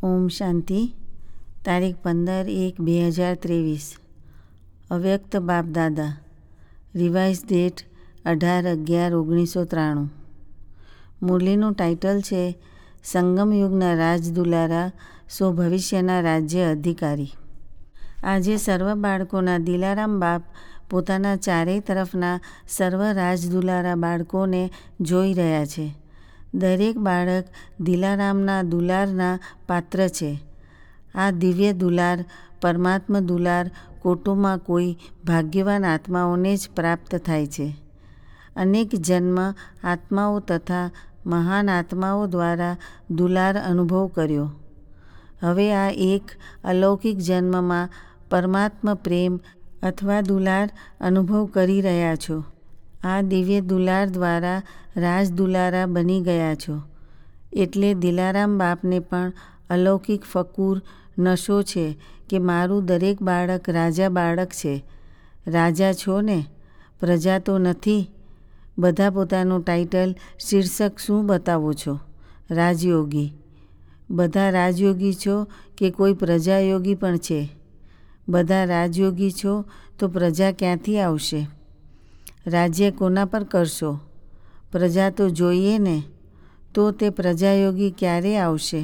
ઓમ શાંતિ. તારીખ 15/1/2023. અવ્યક્ત બાપદાદા. Revise date 18/11/1993. મુરલીનું ટાઇટલ છે સંગમ યુગના રાજદુલારા સો ભવિષ્યના રાજ્ય અધિકારી. આજે સર્વ બાળકોના દિલારામ બાપ પોતાના ચારેય તરફના સર્વ રાજદુલારા બાળકોને જોઈ રહ્યા છે. દરેક બાળક દિલારામના દુલારના પાત્ર છે. આ દિવ્ય દુલાર, પરમાત્મા દુલાર કોટોમાં કોઈ ભાગ્યવાન આત્માઓને જ પ્રાપ્ત થાય છે. અનેક જન્મ આત્માઓ તથા મહાન આત્માઓ દ્વારા દુલાર અનુભવ કર્યો. હવે આ એક અલૌકિક જન્મમાં પરમાત્મા પ્રેમ અથવા દુલાર અનુભવ કરી રહ્યા છો. આ દિવ્ય દુલાર દ્વારા રાજદુલારા બની ગયા છો. એટલે દિલારામ બાપને પણ અલૌકિક ફકુર, નશો છે કે મારું દરેક બાળક રાજા બાળક છે. રાજા છો ને? પ્રજા તો નથી. બધા પોતાનું ટાઇટલ, શીર્ષક શું બતાવો છો? રાજયોગી. બધા રાજયોગી છો કે કોઈ પ્રજાયોગી પણ છે? બધા રાજયોગી છો તો પ્રજા ક્યાંથી આવશે? રાજ્ય કોના પર કરશો? પ્રજા તો જોઈએ ને. તો તે પ્રજાયોગી ક્યારે આવશે?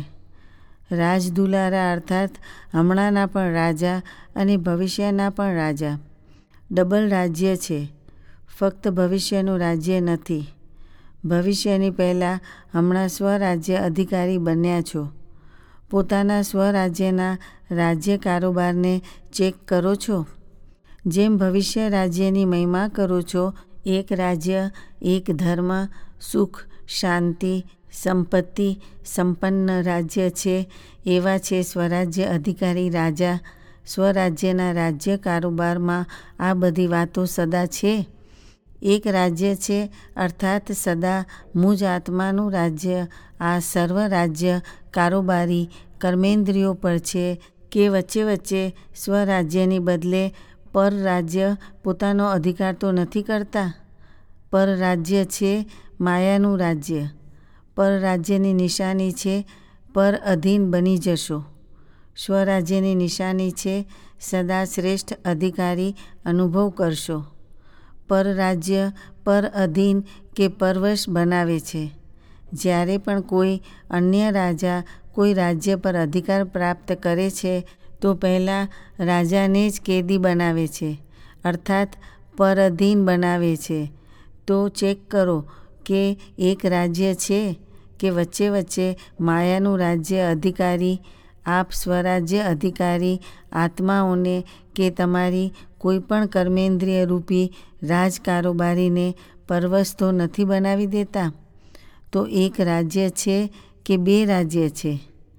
રાજદુલારા અર્થાત હમણાંના પણ રાજા અને ભવિષ્યના પણ રાજા. ડબલ રાજ્ય છે. ફક્ત ભવિષ્યનું રાજ્ય નથી. ભવિષ્યની પહેલાં હમણાં સ્વરાજ્ય અધિકારી બન્યા છો. પોતાના સ્વરાજ્યના રાજ્ય કારોબારને ચેક કરો છો. જેમ ભવિષ્ય રાજ્યની મહિમા કરો છો. એક રાજ્ય, એક ધર્મ, સુખ, શાંતિ, સંપત્તિ, સંપન્ન રાજ્ય છે. એવા છે સ્વરાજ્ય અધિકારી રાજા. સ્વરાજ્યના રાજ્ય કારોબારમાં આ બધી વાતો સદા છે. એક રાજ્ય છે અર્થાત સદા મુજ આત્માનું રાજ્ય. આ સર્વ રાજ્ય કારોબારી કર્મેન્દ્રિયો પર છે કે વચ્ચે વચ્ચે સ્વરાજ્યની બદલે પર રાજ્ય પોતાનો અધિકાર તો નથી કરતા. પર રાજ્ય છે માયાનું રાજ્ય. પર રાજ્યની નિશાની છે પર અધીન બની જશો. સ્વરાજ્યની નિશાની છે સદા શ્રેષ્ઠ અધિકારી અનુભવ કરશો. પર રાજ્ય પર અધીન કે પરવશ બનાવે છે. જ્યારે પણ કોઈ અન્ય રાજા કોઈ રાજ્ય પર અધિકાર પ્રાપ્ત કરે છે તો પહેલાં રાજાને જ કેદી બનાવે છે અર્થાત પર અધીન બનાવે છે. તો ચેક કરો કે એક રાજ્ય છે કે વચ્ચે વચ્ચે માયાનું રાજ્ય અધિકારી આપ સ્વરાજ્ય અધિકારી આત્માઓને કે તમારી કોઈ પણ કર્મેન્દ્રિય રૂપી રાજ કારોબારીને પરવશ તો નથી બનાવી દેતા. તો એક રાજ્ય છે કે બે રાજ્ય છે?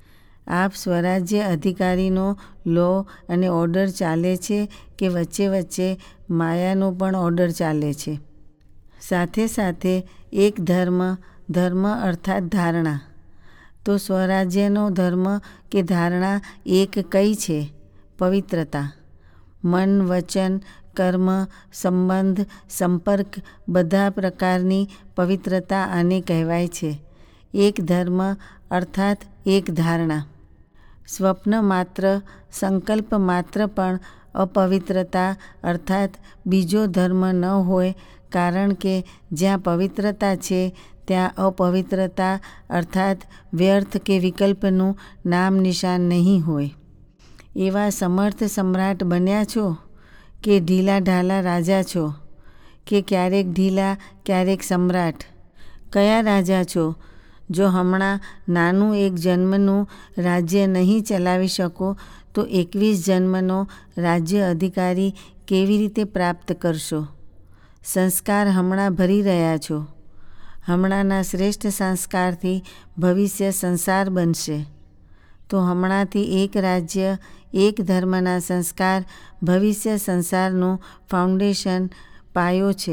આપ સ્વરાજ્ય અધિકારીનો લો અને ઓર્ડર ચાલે છે કે વચ્ચે વચ્ચે માયાનો પણ ઓર્ડર ચાલે છે? સાથે સાથે એક ધર્મ, ધર્મ અર્થાત ધારણા. તો સ્વરાજ્યનો ધર્મ કે ધારણા એક કઈ છે? પવિત્રતા. મન, વચન, કર્મ, સંબંધ, સંપર્ક બધા પ્રકારની પવિત્રતા આને કહેવાય છે. એક ધર્મ અર્થાત એક ધારણા. સ્વપ્ન માત્ર, સંકલ્પ માત્ર પણ અપવિત્રતા અર્થાત બીજો ધર્મ ન હોય. કારણ કે જ્યાં પવિત્રતા છે ત્યાં અપવિત્રતા અર્થાત વ્યર્થ કે વિકલ્પનું નામ નિશાન નહીં હોય. એવા સમર્થ સમ્રાટ બન્યા છો કે ઢીલા ઢાલા રાજા છો કે ક્યારેક ઢીલા ક્યારેક સમ્રાટ? કયા રાજા છો? જો હમણાં નાનું એક જન્મનું રાજ્ય નહીં ચલાવી શકો તો 21 જન્મનો રાજ્ય અધિકારી કેવી રીતે પ્રાપ્ત કરશો? સંસ્કાર હમણાં ભરી રહ્યા છો. હમણાંના શ્રેષ્ઠ સંસ્કારથી ભવિષ્ય સંસાર બનશે. તો હમણાંથી એક રાજ્ય, એક ધર્મના સંસ્કાર ભવિષ્ય સંસારનું ફાઉન્ડેશન, પાયો છે.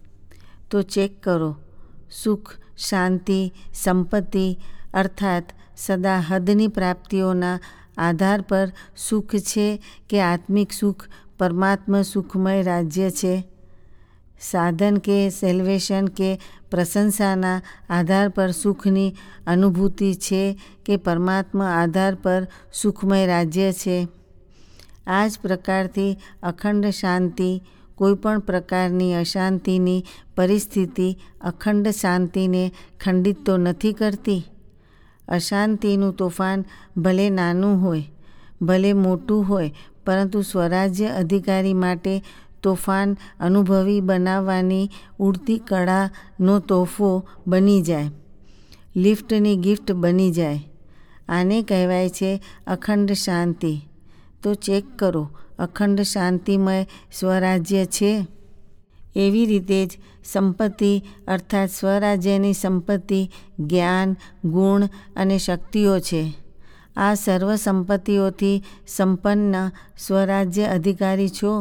તો ચેક કરો. સુખ, શાંતિ, સંપત્તિ અર્થાત સદા હદની પ્રાપ્તિઓના આધાર પર સુખ છે કે આત્મિક સુખ પરમાત્મા સુખમય રાજ્ય છે? સાધન કે સેલ્વેશન કે પ્રશંસાના આધાર પર સુખની અનુભૂતિ છે કે પરમાત્મા આધાર પર સુખમય રાજ્ય છે. આ જ પ્રકારથી અખંડ શાંતિ કોઈપણ પ્રકારની અશાંતિની પરિસ્થિતિ અખંડ શાંતિને ખંડિત તો નથી કરતી. અશાંતિનું તોફાન ભલે નાનું હોય, ભલે મોટું હોય, પરંતુ સ્વરાજ્ય અધિકારી માટે તોફાન અનુભવી બનાવવાની ઉડતી કળાનો તોહફો બની જાય, લિફ્ટની ગિફ્ટ બની જાય. આને કહેવાય છે અખંડ શાંતિ. તો ચેક કરો, અખંડ શાંતિમય સ્વરાજ્ય છે? એવી રીતે જ સંપત્તિ અર્થાત સ્વરાજ્યની સંપત્તિ જ્ઞાન, ગુણ અને શક્તિઓ છે. આ સર્વ સંપત્તિઓથી સંપન્ન સ્વરાજ્ય અધિકારી છો.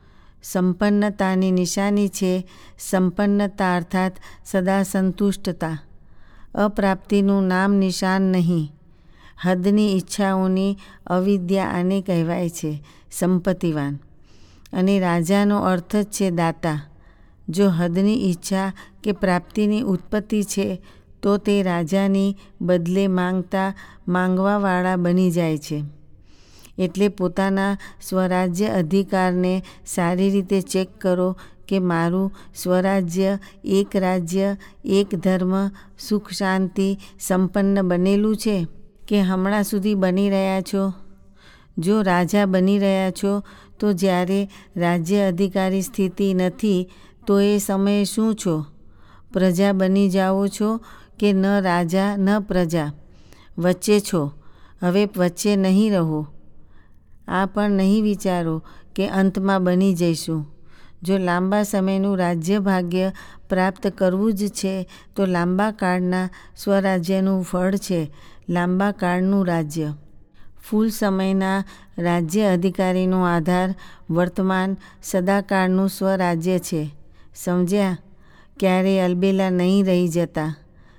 સંપન્નતાની નિશાની છે સંપન્નતા અર્થાત સદા સંતુષ્ટતા. અપ્રાપ્તિનું નામ નિશાન નહીં. હદની ઈચ્છાઓની અવિદ્યા આને કહેવાય છે સંપત્તિવાન. અને રાજાનો અર્થ જ છે દાતા. જો હદની ઈચ્છા કે પ્રાપ્તિની ઉત્પત્તિ છે તો તે રાજાની બદલે માંગવાવાળા બની જાય છે. એટલે પોતાના સ્વરાજ્ય અધિકારને સારી રીતે ચેક કરો કે મારું સ્વરાજ્ય એક રાજ્ય, એક ધર્મ, સુખ શાંતિ સંપન્ન બનેલું છે કે હમણાં સુધી બની રહ્યા છો. જો રાજા બની રહ્યા છો તો જ્યારે રાજ્ય અધિકારી સ્થિતિ નથી તો એ સમયે શું છો? પ્રજા બની જાઓ છો કે ન રાજા ન પ્રજા, વચ્ચે છો. હવે વચ્ચે નહીં રહો. આ પણ નહીં વિચારો કે અંતમાં બની જઈશું. જો લાંબા સમયનું રાજ્ય ભાગ્ય પ્રાપ્ત કરવું જ છે તો લાંબા કાળના સ્વરાજ્યનું ફળ છે લાંબા કાળનું રાજ્ય. ફૂલ સમયના રાજ્ય અધિકારીનો આધાર વર્તમાન સદાકાળનું સ્વરાજ્ય છે. સમજ્યા? ક્યારેય અલબેલા નહીં રહી જતા.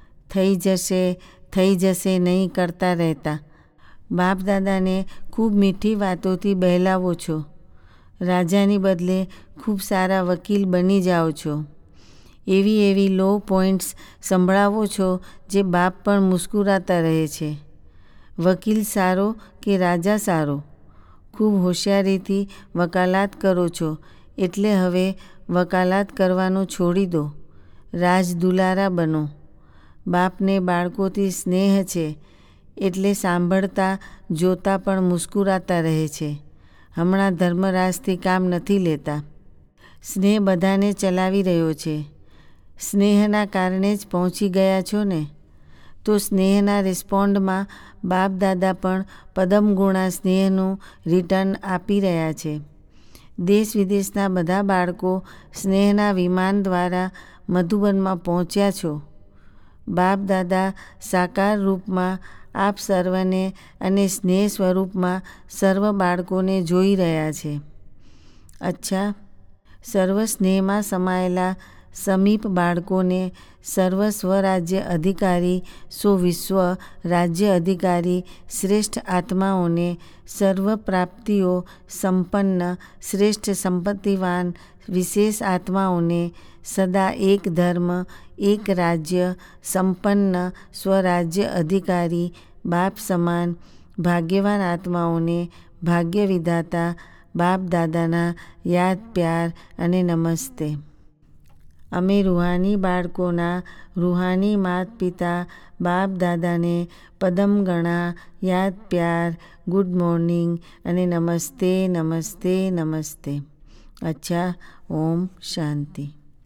થઈ જશે નહીં કરતા રહેતા. બાપ દાદાને ખૂબ મીઠી વાતોથી બહેલાવો છો. રાજાની બદલે ખૂબ સારા વકીલ બની જાઓ છો. એવી લો પોઈન્ટ્સ સંભળાવો છો જે બાપ પણ મુસ્કુરાતા રહે છે. વકીલ સારો કે રાજા સારો? ખૂબ હોશિયારીથી વકાલાત કરો છો એટલે હવે વકાલાત કરવાનું છોડી દો. રાજ દુલારા બનો. બાપને બાળકોથી સ્નેહ છે એટલે સાંભળતા જોતા પણ મુસ્કુરાતા રહે છે. હમણાં ધર્મરાજથી કામ નથી લેતા. સ્નેહ બધાને ચલાવી રહ્યો છે. સ્નેહના કારણે જ પહોંચી ગયા છો ને. તો સ્નેહના રિસ્પોન્ડમાં બાપ દાદા પણ પદમગુણા સ્નેહનું રિટર્ન આપી રહ્યા છે. દેશ વિદેશના બધા બાળકો સ્નેહના વિમાન દ્વારા મધુબનમાં પહોંચ્યા છો. બાપ દાદા સાકાર રૂપમાં આપ સર્વને અને સ્નેહ સ્વરૂપમાં સર્વ બાળકોને જોઈ રહ્યા છે. અચ્છા, સર્વ સ્નેહમાં સમાયેલા સમીપ બાળકોને સર્વ સ્વરાજ્ય અધિકારી વિશ્વ રાજ્ય અધિકારી શ્રેષ્ઠ આત્માઓને સર્વ પ્રાપ્તિઓ સંપન્ન શ્રેષ્ઠ સંપત્તિવાન વિશેષ આત્માઓને સદા એક ધર્મ, એક રાજ્ય સંપન્ન સ્વરાજ્ય અધિકારી બાપ સમાન ભાગ્યવાન આત્માઓને ભાગ્ય વિધાતા બાપ દાદાના યાદ પ્યાર અને નમસ્તે. અમે રૂહાની બાળકોના રૂહાની માત પિતા બાપ દાદાને પદમગણા યાદ પ્યાર, ગુડ મોર્નિંગ અને નમસ્તે નમસ્તે નમસ્તે. અચ્છા, ઓમ શાંતિ.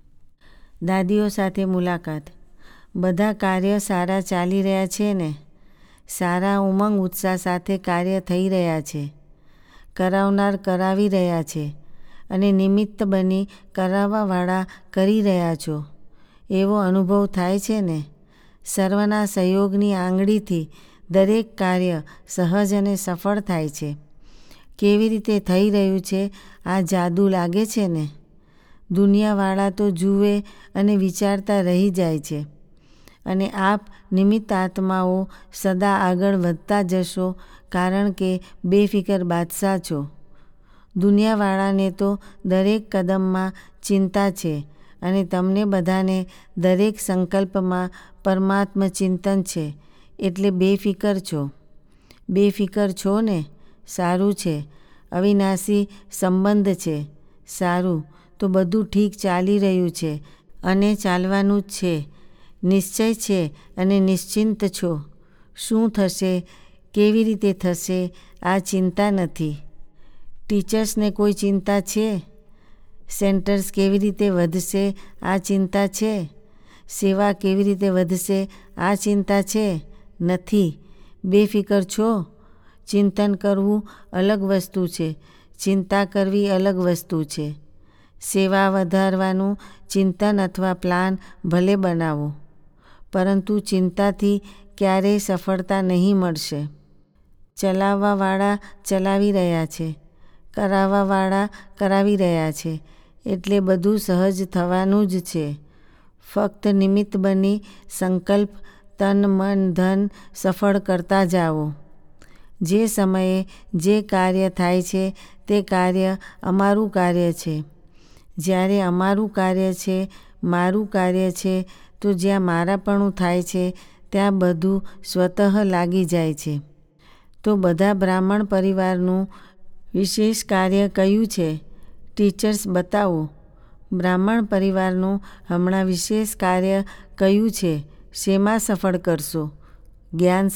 દાદીઓ સાથે મુલાકાત. બધા કાર્ય સારા ચાલી રહ્યા છે ને? સારા ઉમંગ ઉત્સાહ સાથે કાર્ય થઈ રહ્યા છે. કરાવનાર કરાવી રહ્યા છે અને નિમિત્ત બની કરાવવાવાળા કરી રહ્યા છો એવો અનુભવ થાય છે ને? સર્વના સહયોગની આંગળીથી દરેક કાર્ય સહજ અને સફળ થાય છે. કેવી રીતે થઈ રહ્યું છે આ જાદુ લાગે છે ને? દુનિયાવાળા તો જુએ અને વિચારતા રહી જાય છે અને આપ નિમિત્ત આત્માઓ સદા આગળ વધતા જશો કારણ કે બેફિકર બાદશાહ છો. દુનિયાવાળાને તો દરેક કદમમાં ચિંતા છે અને તમને બધાને દરેક સંકલ્પમાં પરમાત્મ ચિંતન છે, એટલે બેફિકર છો. બેફિકર છો ને? સારું છે. અવિનાશી સંબંધ છે. સારું. તો બધું ઠીક ચાલી રહ્યું છે અને ચાલવાનું જ છે. નિશ્ચય છે અને નિશ્ચિંત છો. શું થશે, કેવી રીતે થશે, આ ચિંતા નથી. ટીચર્સને કોઈ ચિંતા છે? સેન્ટર્સ કેવી રીતે વધશે, આ ચિંતા છે? સેવા કેવી રીતે વધશે, આ ચિંતા છે? નથી. બેફિકર છો? ચિંતન કરવું અલગ વસ્તુ છે, ચિંતા કરવી અલગ વસ્તુ છે. સેવા વધારવાનું ચિંતન અથવા પ્લાન ભલે બનાવો, પરંતુ ચિંતાથી ક્યારેય સફળતા નહીં મળશે. ચલાવવાવાળા ચલાવી રહ્યા છે, કરાવવાવાળા કરાવી રહ્યા છે, એટલે બધું સહજ થવાનું જ છે. ફક્ત નિમિત્ત બની સંકલ્પ, તન, મન, ધન સફળ કરતા જાઓ. જે સમયે જે કાર્ય થાય છે તે કાર્ય અમારું કાર્ય છે. જ્યારે અમારું કાર્ય છે, મારું કાર્ય છે, તો જ્યાં મારાપણું થાય છે ત્યાં બધું સ્વતઃ લાગી જાય છે. તો બધા બ્રાહ્મણ પરિવારનું વિશેષ કાર્ય કયું છે? ટીચર્સ બતાવો. બ્રાહ્મણ પરિવારનું હમણાં વિશેષ કાર્ય કયું છે? શેમાં સફળ કરશો? જ્ઞાન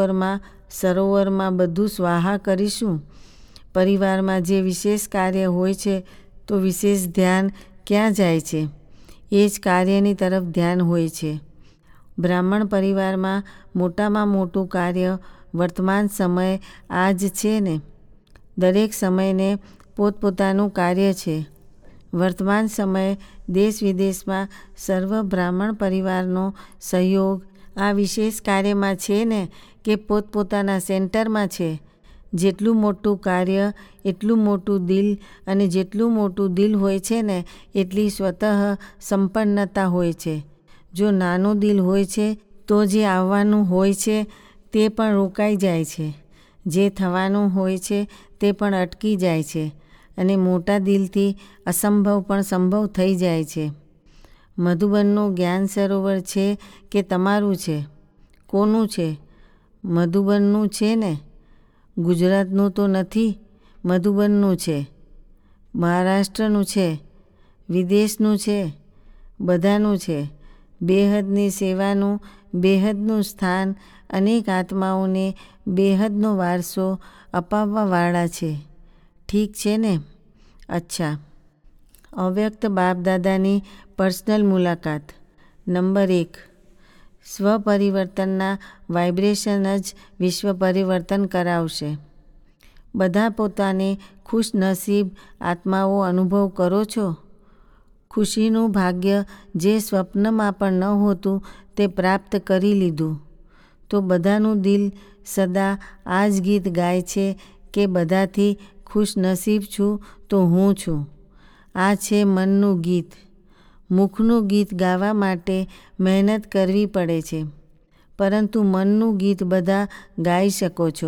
સરોવરમાં બધું સ્વાહા કરીશું? પરિવારમાં જે વિશેષ કાર્ય હોય છે તો વિશેષ ધ્યાન ક્યાં જાય છે? એ જ કાર્યની તરફ ધ્યાન હોય છે. બ્રાહ્મણ પરિવારમાં મોટામાં મોટું કાર્ય વર્તમાન સમય આ જ છે ને? દરેક સમયને પોતપોતાનું કાર્ય છે. વર્તમાન સમય દેશ વિદેશમાં સર્વ બ્રાહ્મણ પરિવારનો સહયોગ આ વિશેષ કાર્યમાં છે ને કે પોતપોતાના સેન્ટરમાં છે? જેટલું મોટું કાર્ય એટલું મોટું દિલ, અને જેટલું મોટું દિલ હોય છે ને એટલી સ્વતઃ સંપન્નતા હોય છે. જો નાનું દિલ હોય છે તો જે આવવાનું હોય છે તે પણ રોકાઈ જાય છે, જે થવાનું હોય છે તે પણ અટકી જાય છે, અને મોટા દિલથી અસંભવ પણ સંભવ થઈ જાય છે. મધુબનનું જ્ઞાન સરોવર છે કે તમારું છે? કોનું છે? મધુબનનું છે ને? ગુજરાતનું તો નથી. મધુબનનું છે. મહારાષ્ટ્રનું છે. વિદેશનું છે. બધાનું છે. બેહદની સેવાનું બેહદનું સ્થાન અનેક આત્માઓને બેહદનો વારસો અપાવવાવાળા છે. ઠીક છે ને? અચ્છા. અવ્યક્ત બાપદાદાની પર્સનલ મુલાકાત. નંબર 1. સ્વપરિવર્તનના વાઇબ્રેશન જ વિશ્વ પરિવર્તન કરાવશે. બધા પોતાને ખુશનસીબ આત્માઓ અનુભવ કરો છો? ખુશીનું ભાગ્ય જે સ્વપ્નમાં પણ ન હોતું તે પ્રાપ્ત કરી લીધું. તો બધાનું દિલ સદા આ જ ગીત ગાય છે કે બધાથી ખુશનસીબ છું તો હું છું. આ છે મનનું ગીત. મુખનું ગીત ગાવા માટે મહેનત કરવી પડે છે, પરંતુ મનનું ગીત બધા ગાઈ શકો છો.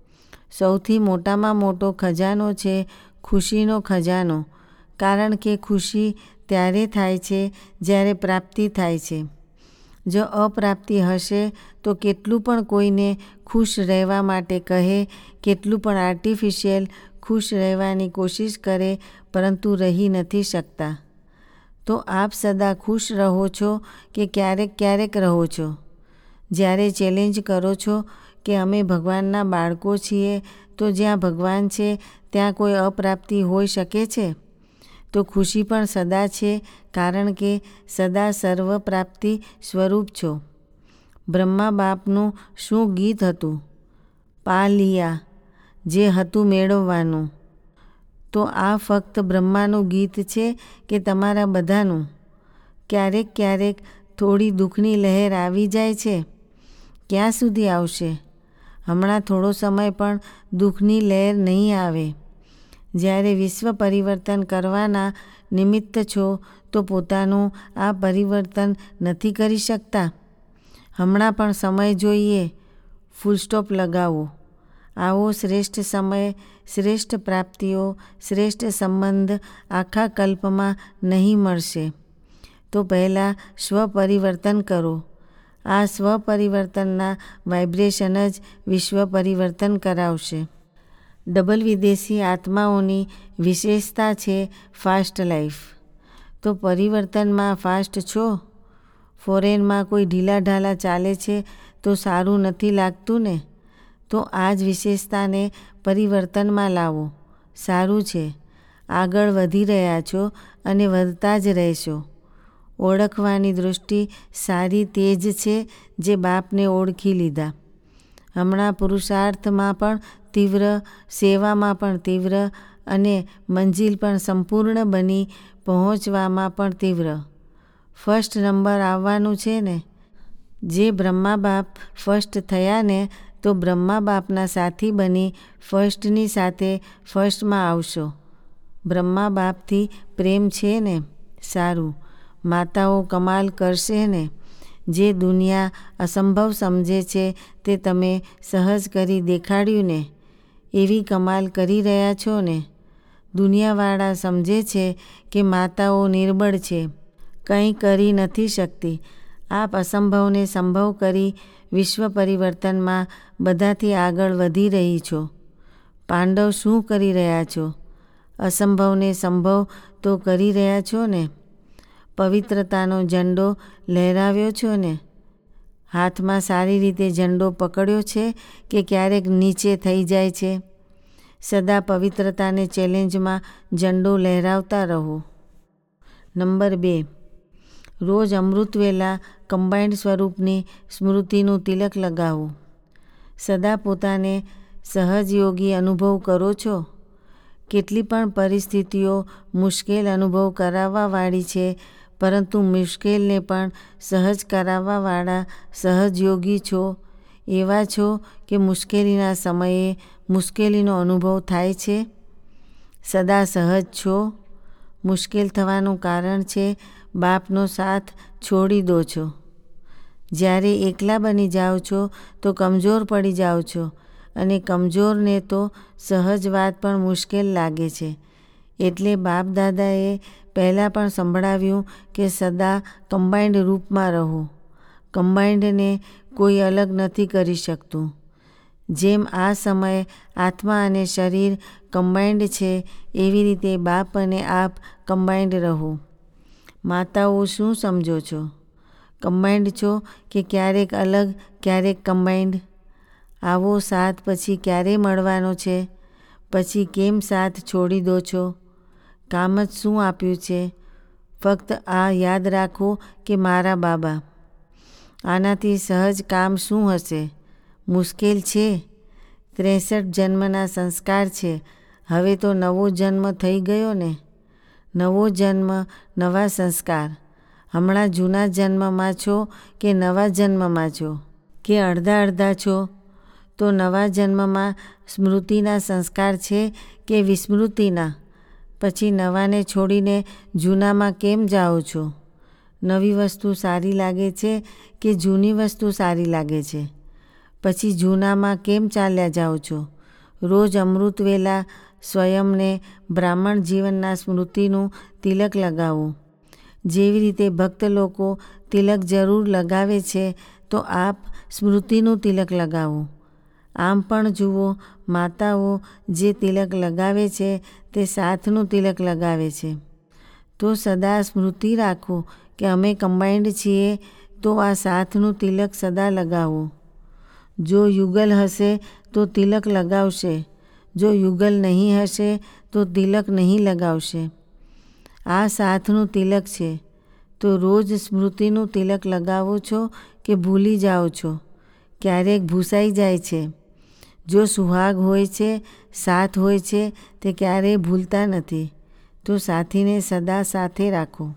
સૌથી મોટામાં મોટો ખજાનો છે ખુશીનો ખજાનો, કારણ કે ખુશી ત્યારે થાય છે જ્યારે પ્રાપ્તિ થાય છે. જો અપ્રાપ્તિ હશે તો કેટલું પણ કોઈને ખુશ રહેવા માટે કહે, કેટલું પણ આર્ટિફિશિયલ ખુશ રહેવાની કોશિશ કરે, પરંતુ રહી નથી શકતા. તો આપ સદા ખુશ રહો છો કે ક્યારેક ક્યારેક રહો છો? જ્યારે ચેલેન્જ કરો છો કે અમે ભગવાનના બાળકો છીએ, તો જ્યાં ભગવાન છે ત્યાં કોઈ અપ્રાપ્તિ હોઈ શકે છે? તો ખુશી પણ સદા છે, કારણ કે સદા સર્વ પ્રાપ્તિ સ્વરૂપ છો. બ્રહ્મા બાપનું શું ગીત હતું? પા લિયા, જે હતું મેળવવાનું. તો આ ફક્ત બ્રહ્માનું ગીત છે કે તમારા બધાનું? ક્યારેક ક્યારેક થોડી દુઃખની લહેર આવી જાય છે. ક્યાં સુધી આવશે? હમણાં થોડો સમય પણ દુઃખની લહેર નહીં આવે. જ્યારે વિશ્વ પરિવર્તન કરવાના નિમિત્ત છો તો પોતાનું આ પરિવર્તન નથી કરી શકતા? હમણાં પણ સમય જોઈએ. ફૂલસ્ટોપ લગાવો. આવો શ્રેષ્ઠ સમય, શ્રેષ્ઠ પ્રાપ્તિઓ, શ્રેષ્ઠ સંબંધ આખા કલ્પમાં નહીં મળશે. તો પહેલાં સ્વપરિવર્તન કરો. આ સ્વપરિવર્તનના વાઇબ્રેશન જ વિશ્વ પરિવર્તન કરાવશે. ડબલ વિદેશી આત્માઓની વિશેષતા છે ફાસ્ટ લાઈફ. તો પરિવર્તનમાં ફાસ્ટ છો? ફોરેનમાં કોઈ ઢીલા ઢાલા ચાલે છે તો સારું નથી લાગતું ને? તો આ જ વિશેષતાને પરિવર્તનમાં લાવો. સારું છે, આગળ વધી રહ્યા છો અને વધતા જ રહેશો. ઓળખવાની દૃષ્ટિ સારી તેજ છે જે બાપને ઓળખી લીધા. હમણાં પુરુષાર્થમાં પણ તીવ્ર, સેવામાં પણ તીવ્ર અને મંજિલ પણ સંપૂર્ણ બની પહોંચવામાં પણ તીવ્ર. ફર્સ્ટ નંબર આવવાનું છે ને? જે બ્રહ્મા બાપ ફર્સ્ટ થયા ને, તો બ્રહ્મા બાપના સાથી બની ફર્સ્ટની સાથે ફર્સ્ટમાં આવશો. બ્રહ્મા બાપથી પ્રેમ છે ને? સારું. માતાઓ કમાલ કરશે ને? જે દુનિયા અસંભવ સમજે છે તે તમે સહજ કરી દેખાડ્યું ને? એવી કમાલ કરી રહ્યા છો ને? દુનિયાવાળા સમજે છે કે માતાઓ નિર્બળ છે, કંઈ કરી નથી શકતી. આપ અસંભવને સંભવ કરી વિશ્વ પરિવર્તનમાં બધાથી આગળ વધી રહી છો. પાંડવ શું કરી રહ્યા છો? અસંભવને સંભવ તો કરી રહ્યા છો ને? પવિત્રતાનો ઝંડો લહેરાવ્યો છો ને? હાથમાં સારી રીતે ઝંડો પકડ્યો છે કે ક્યારેક નીચે થઈ જાય છે? સદા પવિત્રતાને ચેલેન્જમાં ઝંડો લહેરાવતા રહો. નંબર 2, રોજ અમૃતવેલા કમ્બાઇન્ડ સ્વરૂપની સ્મૃતિનું તિલક લગાવો. સદા પોતાને સહજયોગી અનુભવ કરો છો? કેટલી પણ પરિસ્થિતિઓ મુશ્કેલ અનુભવ કરાવવાવાળી છે, પરંતુ મુશ્કેલને પણ સહજ કરાવવાવાળા સહજયોગી છો. એવા છો કે મુશ્કેલીના સમયે મુશ્કેલીનો અનુભવ થાય છે. સદા સહજ છો. મુશ્કેલ થવાનું કારણ છે બાપનો સાથ છોડી દો છો. જ્યારે એકલા બની જાઓ છો તો કમજોર પડી જાઓ છો, અને કમજોરને તો સહજ વાત પણ મુશ્કેલ લાગે છે. એટલે બાપ દાદાએ પહેલાં પણ સંભળાવ્યું કે સદા કમ્બાઇન્ડ રૂપમાં રહો. કમ્બાઇન્ડને કોઈ અલગ નથી કરી શકતું. જેમ આ સમય આત્મા અને શરીર કમ્બાઇન્ડ છે, એવી રીતે બાપ અને આપ કમ્બાઇન્ડ રહો. માતાઓ શું સમજો છો? કમ્બાઇન્ડ છો કે ક્યારેક અલગ ક્યારેક કમ્બાઇન્ડ? આવો સાથ પછી ક્યારે મળવાનો છે? પછી કેમ સાથ છોડી દો છો? કામ જ શું આપ્યું છે? ફક્ત આ યાદ રાખો કે મારા બાબા. આનાથી સહજ કામ શું હશે? મુશ્કેલ છે? 63 જન્મના સંસ્કાર છે. હવે તો નવો જન્મ થઈ ગયો ને? નવો જન્મ, નવા સંસ્કાર. હમણાં જૂના જન્મમાં છો કે નવા જન્મમાં છો? કે અડધા અડધા છો? તો નવા જન્મમાં સ્મૃતિના સંસ્કાર છે કે વિસ્મૃતિના? પછી નવાને છોડીને જૂનામાં કેમ જાઓ છો? નવી વસ્તુ સારી લાગે છે કે જૂની વસ્તુ સારી લાગે છે? પછી જૂનામાં કેમ ચાલ્યા જાઓ છો? રોજ અમૃતવેલા સ્વયંને બ્રાહ્મણ જીવનના સ્મૃતિનું તિલક લગાવો. જેવી રીતે ભક્ત લોકો તિલક જરૂર લગાવે છે, તો આપ સ્મૃતિનું તિલક લગાવો. આમ પણ જુઓ, માતાઓ જે તિલક લગાવે છે તે સાથનું તિલક લગાવે છે. તો સદા સ્મૃતિ રાખો કે અમે કમ્બાઇન્ડ છીએ, તો આ સાથનું તિલક સદા લગાવો. જો યુગલ હશે તો તિલક લગાવશે, જો યુગલ નહીં હશે તો તિલક નહીં લગાવશે. આ સાથનું તિલક છે. તો રોજ સ્મૃતિનું તિલક લગાવો છો કે ભૂલી જાઓ છો? ક્યારેક ભૂસાઈ જાય છે. જો સુહાગ હોય છે, સાથ હોય છે, તે ક્યારેય ભૂલતા નથી. તો સાથીને સદા સાથે રાખો.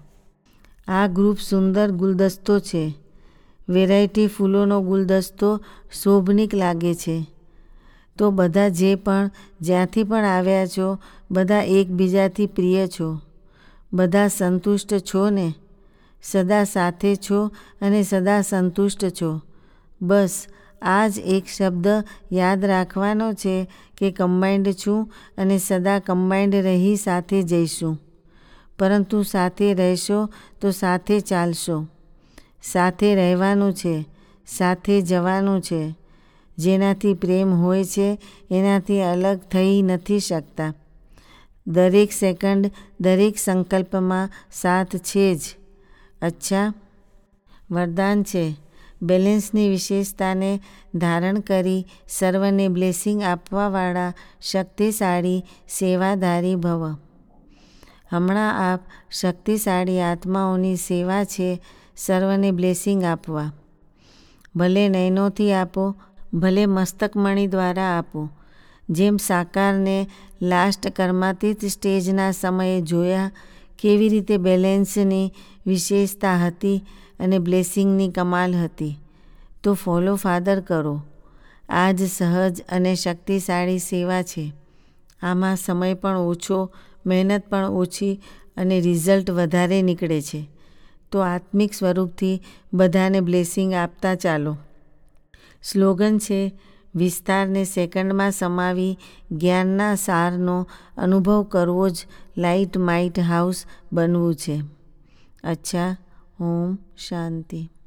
આ ગ્રુપ સુંદર ગુલદસ્તો છે. વેરાયટી ફૂલોનો ગુલદસ્તો શોભનીક લાગે છે. તો બધા જે પણ જ્યાંથી પણ આવ્યા છો, બધા એકબીજાથી પ્રિય છો. બધા સંતુષ્ટ છો ને? સદા સાથે છો અને સદા સંતુષ્ટ છો. બસ આ જ એક શબ્દ યાદ રાખવાનો છે કે કમ્બાઇન્ડ છું અને સદા કમ્બાઇન્ડ રહી સાથે જઈશું. પરંતુ સાથે રહેશો તો સાથે ચાલશો. સાથે રહેવાનું છે, સાથે જવાનું છે. જેનાથી પ્રેમ હોય છે એનાથી અલગ થઈ નથી શકતા. દરેક સેકન્ડ, દરેક સંકલ્પમાં સાથ છે જ. અચ્છા, વરદાન છે. બેલેન્સની વિશેષતાને ધારણ કરી સર્વને બ્લેસિંગ આપવાવાળા શક્તિશાળી સેવાધારી ભવ. હમણાં આપ શક્તિશાળી આત્માઓની સેવા છે સર્વને બ્લેસિંગ આપવા. ભલે નયનોથી આપો, ભલે મસ્તકમણિ દ્વારા આપો. જેમ સાકારને લાસ્ટ કર્માતીત સ્ટેજના સમયે જોયા કેવી રીતે બેલેન્સની વિશેષતા હતી અને બ્લેસિંગની કમાલ હતી. તો ફોલો ફાધર કરો. આ જ સહજ અને શક્તિશાળી સેવા છે. આમાં સમય પણ ઓછો, મહેનત પણ ઓછી અને રિઝલ્ટ વધારે નીકળે છે. તો આત્મિક સ્વરૂપથી બધાને બ્લેસિંગ આપતા ચાલો. સ્લોગન છે, વિસ્તારને સેકન્ડમાં સમાવી જ્ઞાનના સારનો અનુભવ કરવો જ લાઇટ માઇટ હાઉસ બનવું છે. અચ્છા, ઓમ શાંતિ.